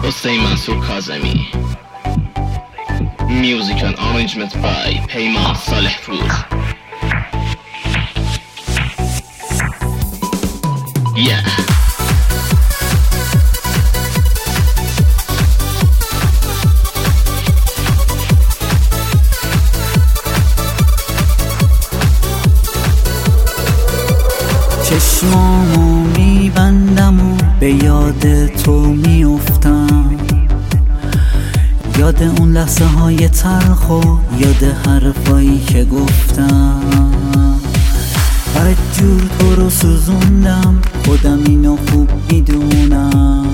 Hossein Mansour Kazemi. Music and arrangement by Peyman Salehpour. Yeah. چشمامو میبندم و به یاد تو میافتم، یاد اون لحظه های تلخ و یاد حرفایی که گفتم. بدجور تو رو سوزوندم، خودم اینو خوب میدونم.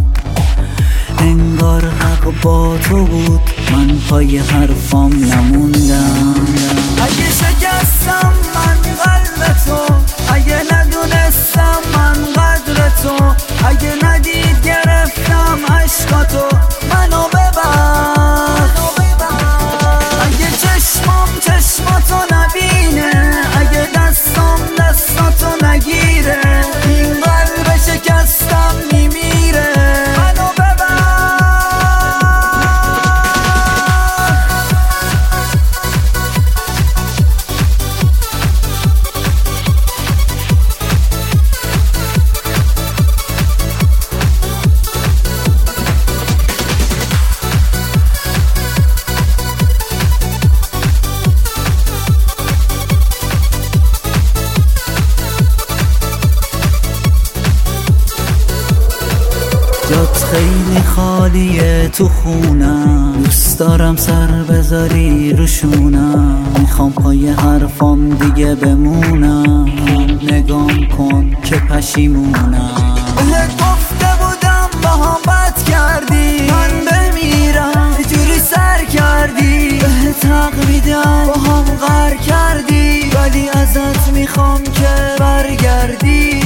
انگار حق با تو بود، من پای حرفام نموندم. اگه شکستم من قلب تو، اگه ندونستم من قدر تو، اگه ندید گرفتم عشقاتو، منو ببخش. اگه چشمام چشماتو نبینه، اگه دستام دستاتو نگیره، این قلب شکستم میمیره، منو ببخش. جات خیلی خالیه تو خونم، دوست دارم سر بذاری روشونم. میخوام پای حرفام دیگه بمونم، نگام کن که پشیمونم. بهت گفته بودم با هم بد کردی، من بمیرم جوری سر کردی. بهت حق میدم با هم غر کردی، ولی ازت میخوام که برگردی.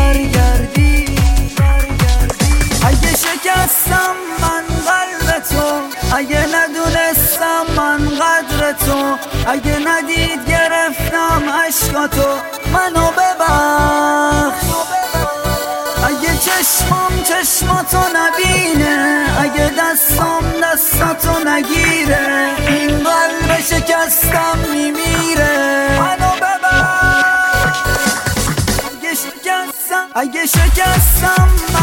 اگه شکستم من قلب تو، اگه ندونستم من قدر تو، اگه ندید گرفتم عشقاتو، منو ببخش. اگه چشمام چشماتو نبینه، اگه دستام دستاتو نگیره، این قلب شکستم میمیره، منو ببخش. اگه شکستم